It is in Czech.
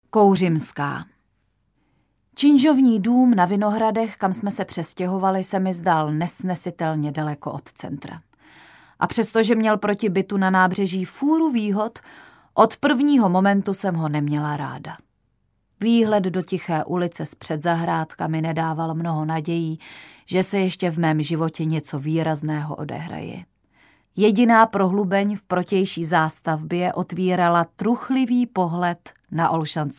Kouřimská. Činžovní dům na Vinohradech, kam jsme se přestěhovali, se mi zdál nesnesitelně daleko od centra. A přestože měl proti bytu na nábřeží fůru výhod, od prvního momentu jsem ho neměla ráda. Výhled do tiché ulice s předzahrádkami nedával mnoho nadějí, že se ještě v mém životě něco výrazného odehraje. Jediná prohlubeň v protější zástavbě otvírala truchlivý pohled na Olšanské